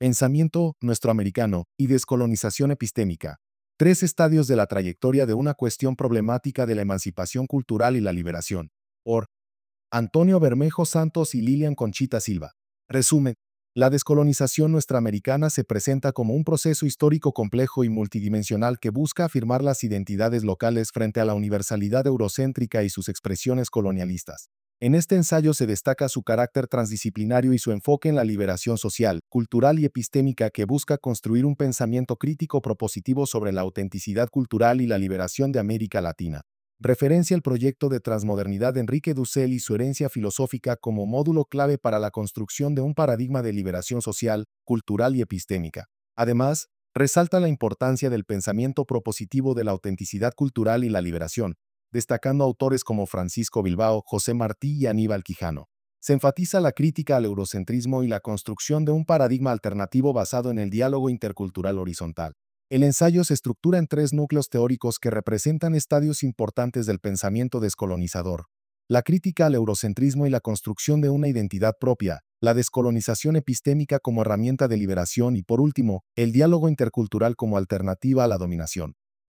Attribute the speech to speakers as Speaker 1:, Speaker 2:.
Speaker 1: pensamiento nuestroamericano y descolonización epistémica. Tres estadios de la trayectoria de una cuestión problemática de la emancipación cultural y la liberación. Por Antonio Bermejo Santos y Lilian Conchita Silva. Resumen. La descolonización nuestroamericana se presenta como un proceso histórico complejo y multidimensional que busca afirmar las identidades locales frente a la universalidad eurocéntrica y sus expresiones colonialistas. En este ensayo se destaca su carácter transdisciplinario y su enfoque en la liberación social, cultural y epistémica que busca construir un pensamiento crítico propositivo sobre la autenticidad cultural y la liberación de América Latina. Referencia al proyecto de transmodernidad de Enrique Dussel y su herencia filosófica como módulo clave para la construcción de un paradigma de liberación social, cultural y epistémica. Además, resalta la importancia del pensamiento propositivo de la autenticidad cultural y la liberación, destacando autores como Francisco Bilbao, José Martí y Aníbal Quijano. Se enfatiza la crítica al eurocentrismo y la construcción de un paradigma alternativo basado en el diálogo intercultural horizontal. El ensayo se estructura en tres núcleos teóricos que representan estadios importantes del pensamiento descolonizador: la crítica al eurocentrismo y la construcción de una identidad propia, la descolonización epistémica como herramienta de liberación y, por último, el diálogo intercultural como alternativa a la dominación.